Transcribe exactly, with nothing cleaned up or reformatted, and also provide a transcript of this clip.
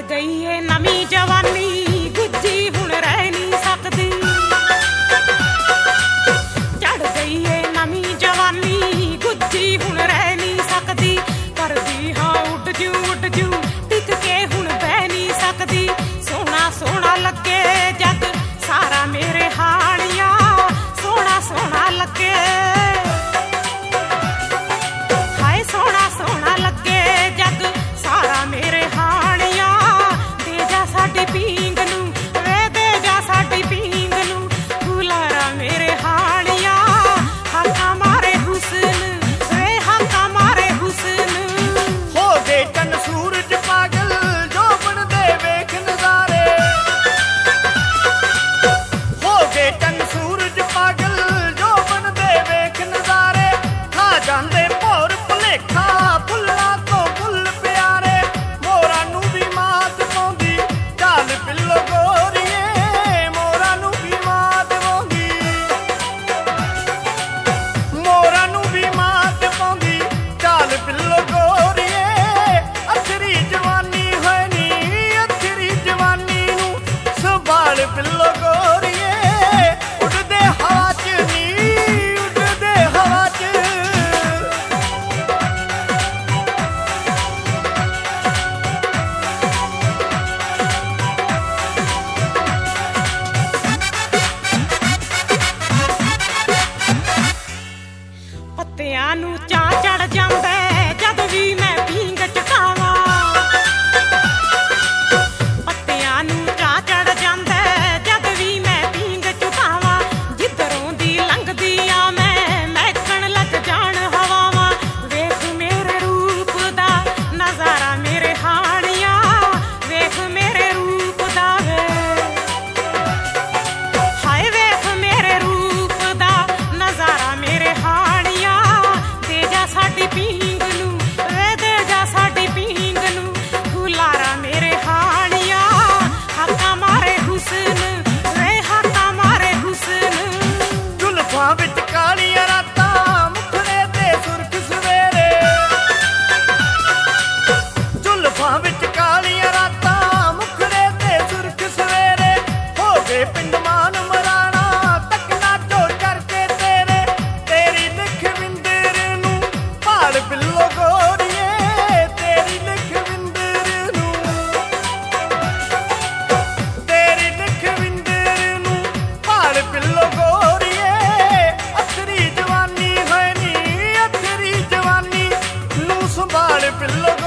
गई है नवी जवानी गुज्जी हुण रह नहीं सकती। चढ़ गई है नवी जवानी गुज्जी हुण रह नहीं सकती। करदी हाँ उड जू उड जू टिक के हुण बह नहीं सकती। सोना सोना लगे जग सारा मेरे हालिया सोना सोना लगे। हाय सोना सोना लगे जग सारा मेरे हालिया। दे जा साडी पींग नू वे दे जा साडी पींग नू गुलारा मेरे हालिया। हाका मारे हुस्न वे हाका मारे हुस्न। हो गए चन सूरज पागल जो बन दे वेख नजारे। हो गए चन सूरज पागल जो बन दे वेख नजारे। खा जांदे भौर भुलेखा फुल्लां तो फुल प्यारे। मोरा नू भी मात पाउंदी चाल पिल्लो गोरीए। मोरा नू भी मात पाउंदी मोरा नू भी मात पाउंदी चाल पिल्लो गोरीए। अथरी जवानी होए नी अथरी जवानी नू संभाल पिल्लो गोरीए। उड़दे हवा च नी उड़दे हवा च। पत्तियां नू चा चढ़ जांदा जद भी मैं पींग चुकावां। पत्तियां नू चा चढ़ जांदा जद भी मैं पींग चुकावां। जिधरों दी लंघदी आ मैं महकण लग जाण हवावां। वेख मेरे रूप दा नजारा मेरे हानिया वेख मेरे रूप दा वे। हाय वेख मेरे रूप दा नजारा मेरे हानिया। दे जा साडी पींग नू वे दे जा साडी पींग नू गुलारा मेरे हानिया। हाका मारे हुस्न वे हाका मारे हुस्न। जुल्फां विच कालियां रातां मुखड़े ते सुर्ख सवेरे। जुल्फां विच कालियां रातां मुखड़े ते सुर्ख सवेरे। हो गए पिंड मान मराना तकना चो करके तेरे। तेरी लिख विंदर नू भाल पिल्लो गोरीए। तेरी लिख विंदर नू तेरी लिख विंदर नू भाल पिल्लो गोरीए। अथरी जवानी होए नी अथरी जवानी नू संभाल पिल्लो